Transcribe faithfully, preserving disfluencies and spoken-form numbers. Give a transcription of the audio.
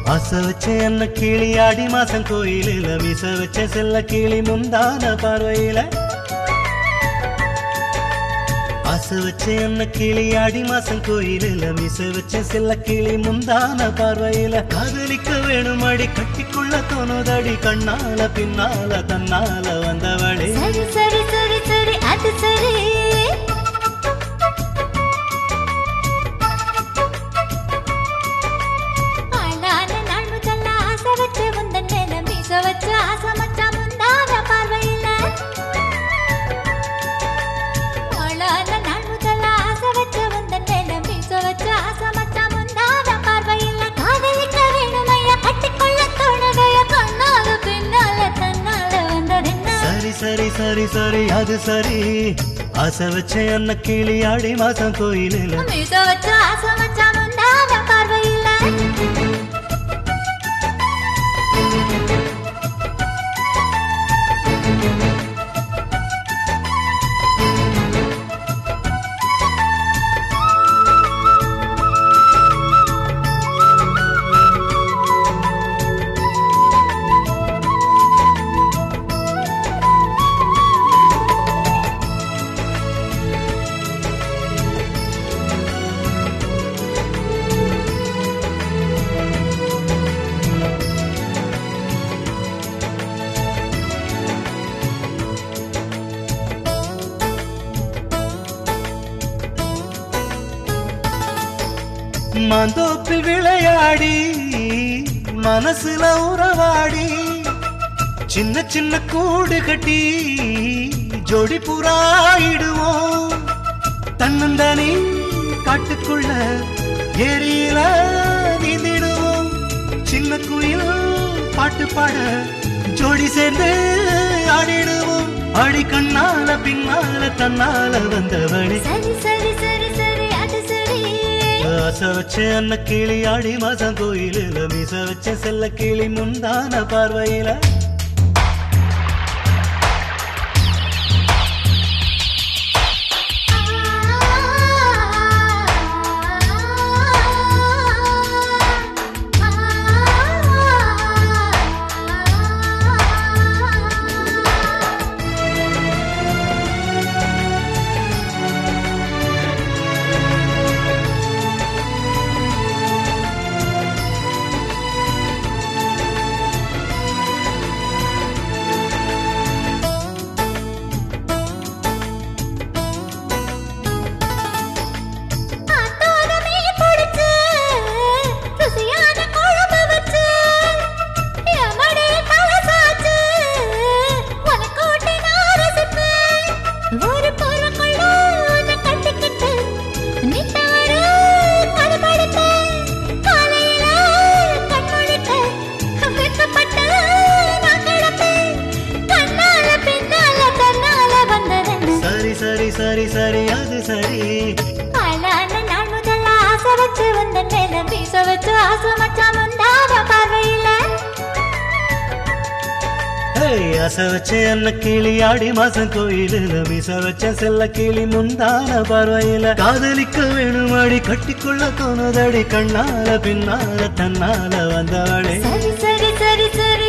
ஆசை வச்ச என்ன கிளி ஆடி மாசம் கோயிலில மீச வச்ச செல்ல கிளி முந்தான பார்வையில ஆசை வச்ச என்ன கிளி ஆடி மாசம் கோயிலில மீச வச்ச செல்ல கிளி முந்தான பார்வையில காதலிக்க வேணும் அடி கட்டிக்குள்ள தோணுதடி கண்ணால பின்னால தன்னால வந்தவளே சரி சரி சரி சரி அது சரி சரி சரி சரி அது சரி ஆசை வச்ச என்ன கிளி ஆடி மாசம் கோயிலில மீச வச்ச ஆசை மச்சான் முந்தான பார்வையில மாந்தோப்பில் விளையாடி மனசுல உறவாடி சின்ன சின்ன கூடு கட்டி ஜோடி புறாயிடுவோம் தன்னந்தனி காட்டுக்குள்ள ஏரியில நீந்திடுவோம் சின்ன குயில் பாட்டு பாட ஜோடி சேர்ந்து ஆடிடுவோம் அடி கண்ணால பின்னால தன்னால வந்தவளே சரி சரி சரி சரி அது சரி ஆசை வச்ச என்ன கிளி ஆடி மாசம் கோயிலில மீச வச்ச செல்ல கிளி முந்தான பார்வையில சரி சரி சரி அது சரி அழான நாள் முதல்ல ஆசை வச்சு வந்த நேரம் மீச வச்சு ஆசை மச்சான் முந்தான பார்வையில ஆசை வச்ச என்ன கிளி ஆடி மாசம் கோயிலில மீச வச்ச செல்ல கிளி முந்தான பார்வையில காதலிக்க வேணும் அடி கட்டிக்குள்ள தோணுதடி கண்ணால பின்னால தன்னால வந்தவளே சரி சரி சரி சரி